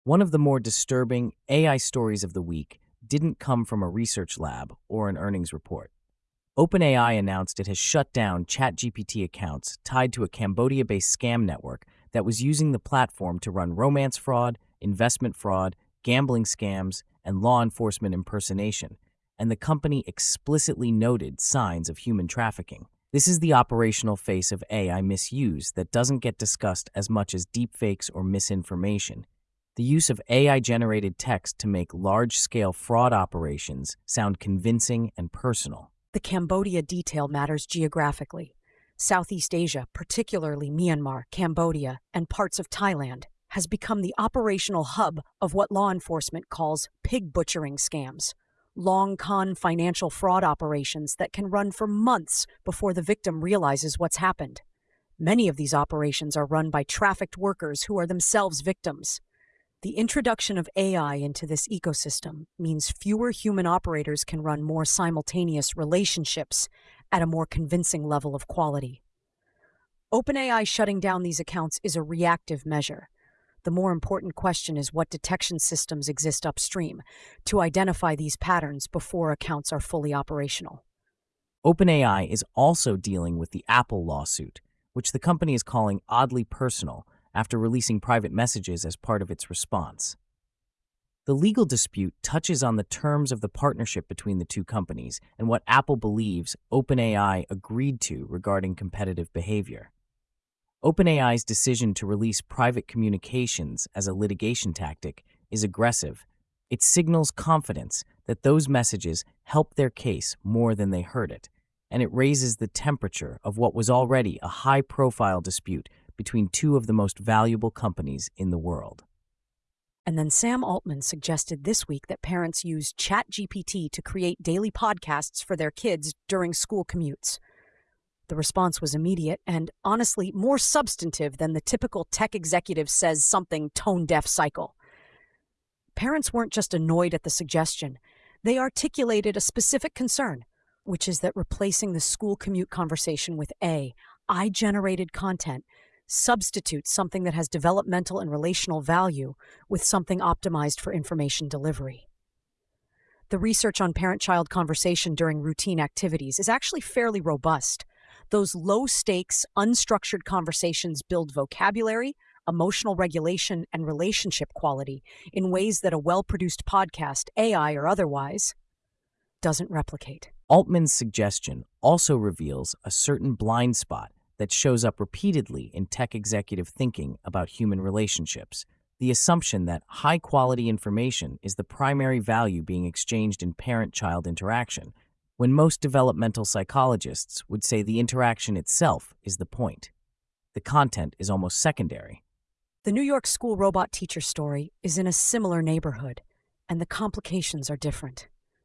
One of the more disturbing AI stories of the week didn't come from a research lab or an earnings report. OpenAI announced it has shut down ChatGPT accounts tied to a Cambodia based scam network that was using the platform to run romance fraud, investment fraud, gambling scams, and law enforcement impersonation, and the company explicitly noted signs of human trafficking. This is the operational face of AI misuse that doesn't get discussed as much as deepfakes or misinformation. The use of AI-generated text to make large-scale fraud operations sound convincing and personal. The Cambodia detail matters geographically. Southeast Asia, particularly Myanmar, Cambodia, and parts of Thailand, has become the operational hub of what law enforcement calls pig butchering scams, long-con financial fraud operations that can run for months before the victim realizes what's happened. Many of these operations are run by trafficked workers who are themselves victims. The introduction of AI into this ecosystem means fewer human operators can run more simultaneous relationships at a more convincing level of quality. OpenAI shutting down these accounts is a reactive measure. The more important question is what detection systems exist upstream to identify these patterns before accounts are fully operational. OpenAI is also dealing with the Apple lawsuit, which the company is calling oddly personal after releasing private messages as part of its response. The legal dispute touches on the terms of the partnership between the two companies and what Apple believes OpenAI agreed to regarding competitive behavior. OpenAI's decision to release private communications as a litigation tactic is aggressive. It signals confidence that those messages help their case more than they hurt it, and it raises the temperature of what was already a high-profile dispute between two of the most valuable companies in the world. And then Sam Altman suggested this week that parents use ChatGPT to create daily podcasts for their kids during school commutes. The response was immediate and, honestly, more substantive than the typical tech executive says something tone-deaf cycle. Parents weren't just annoyed at the suggestion. They articulated a specific concern, which is that replacing the school commute conversation with AI-generated content substitutes something that has developmental and relational value with something optimized for information delivery. The research on parent-child conversation during routine activities is actually fairly robust. Those low-stakes, unstructured conversations build vocabulary, emotional regulation, and relationship quality in ways that a well-produced podcast, AI or otherwise, doesn't replicate. Altman's suggestion also reveals a certain blind spot that shows up repeatedly in tech executive thinking about human relationships: the assumption that high-quality information is the primary value being exchanged in parent-child interaction, when most developmental psychologists would say the interaction itself is the point. The content is almost secondary. The New York school robot teacher story is in a similar neighborhood, and the complications are different.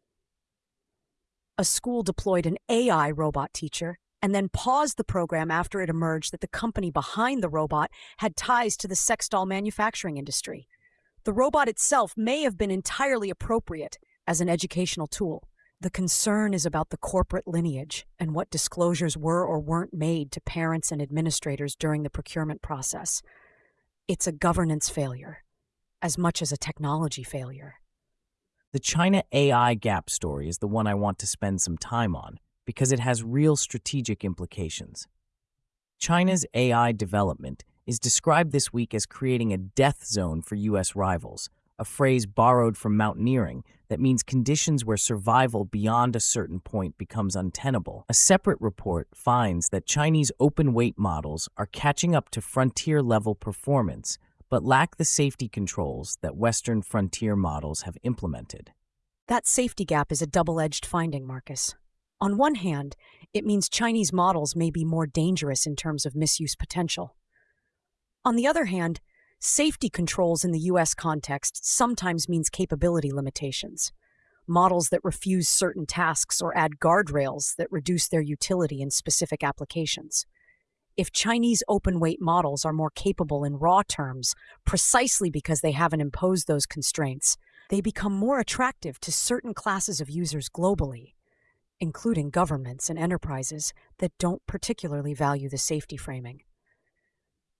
A school deployed an AI robot teacher and then paused the program after it emerged that the company behind the robot had ties to the sex doll manufacturing industry. The robot itself may have been entirely appropriate as an educational tool. The concern is about the corporate lineage and what disclosures were or weren't made to parents and administrators during the procurement process. It's a governance failure, as much as a technology failure. The China AI gap story is the one I want to spend some time on because it has real strategic implications. China's AI development is described this week as creating a death zone for U.S. rivals, a phrase borrowed from mountaineering that means conditions where survival beyond a certain point becomes untenable. A separate report finds that Chinese open-weight models are catching up to frontier-level performance, but lack the safety controls that Western frontier models have implemented. That safety gap is a double-edged finding, Marcus. On one hand, it means Chinese models may be more dangerous in terms of misuse potential. On the other hand, safety controls in the U.S. context sometimes means capability limitations. Models that refuse certain tasks or add guardrails that reduce their utility in specific applications. If Chinese open-weight models are more capable in raw terms, precisely because they haven't imposed those constraints, they become more attractive to certain classes of users globally, including governments and enterprises that don't particularly value the safety framing.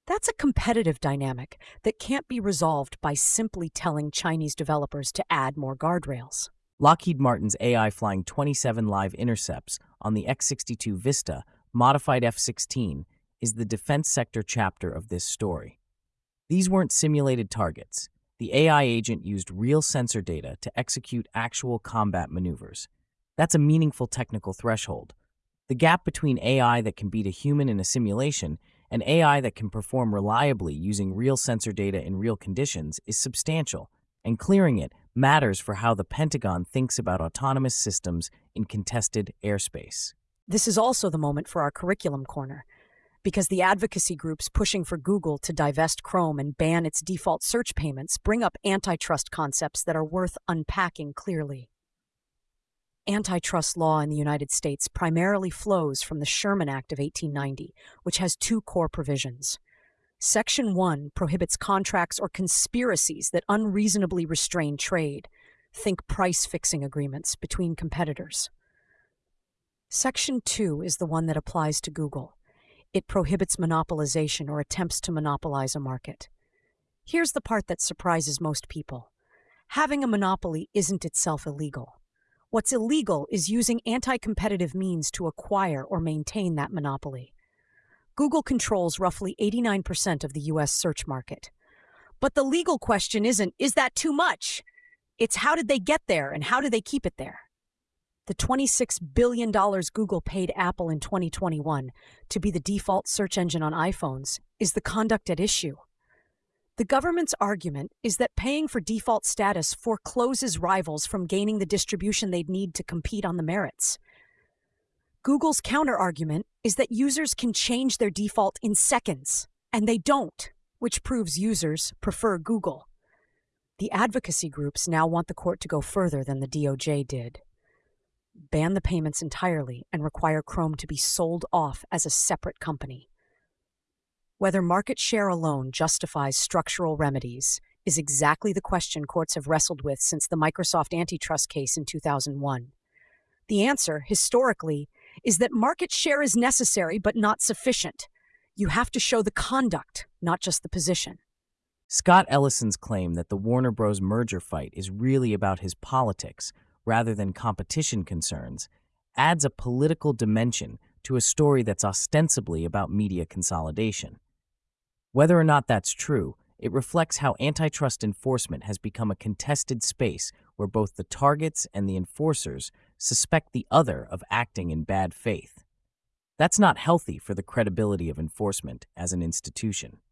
That's a competitive dynamic that can't be resolved by simply telling Chinese developers to add more guardrails. Lockheed Martin's AI flying 27 live intercepts on the X-62 Vista modified F-16 is the defense sector chapter of this story. These weren't simulated targets. The AI agent used real sensor data to execute actual combat maneuvers. That's a meaningful technical threshold. The gap between AI that can beat a human in a simulation and AI that can perform reliably using real sensor data in real conditions is substantial, and clearing it matters for how the Pentagon thinks about autonomous systems in contested airspace. This is also the moment for our curriculum corner, because the advocacy groups pushing for Google to divest Chrome and ban its default search payments bring up antitrust concepts that are worth unpacking clearly. Antitrust law in the United States primarily flows from the Sherman Act of 1890, which has two core provisions. Section 1 prohibits contracts or conspiracies that unreasonably restrain trade. Think price-fixing agreements between competitors. Section 2 is the one that applies to Google. It prohibits monopolization or attempts to monopolize a market. Here's the part that surprises most people. Having a monopoly isn't itself illegal. What's illegal is using anti-competitive means to acquire or maintain that monopoly. Google controls roughly 89% of the US search market. But the legal question isn't, is that too much? It's how did they get there and how do they keep it there? The $26 billion Google paid Apple in 2021 to be the default search engine on iPhones is the conduct at issue. The government's argument is that paying for default status forecloses rivals from gaining the distribution they'd need to compete on the merits. Google's counter-argument is that users can change their default in seconds, and they don't, which proves users prefer Google. The advocacy groups now want the court to go further than the DOJ did. Ban the payments entirely and require Chrome to be sold off as a separate company. Whether market share alone justifies structural remedies is exactly the question courts have wrestled with since the Microsoft antitrust case in 2001. The answer, historically, is that market share is necessary but not sufficient. You have to show the conduct, not just the position. Scott Ellison's claim that the Warner Bros. Merger fight is really about his politics rather than competition concerns adds a political dimension to a story that's ostensibly about media consolidation. Whether or not that's true, it reflects how antitrust enforcement has become a contested space where both the targets and the enforcers suspect the other of acting in bad faith. That's not healthy for the credibility of enforcement as an institution.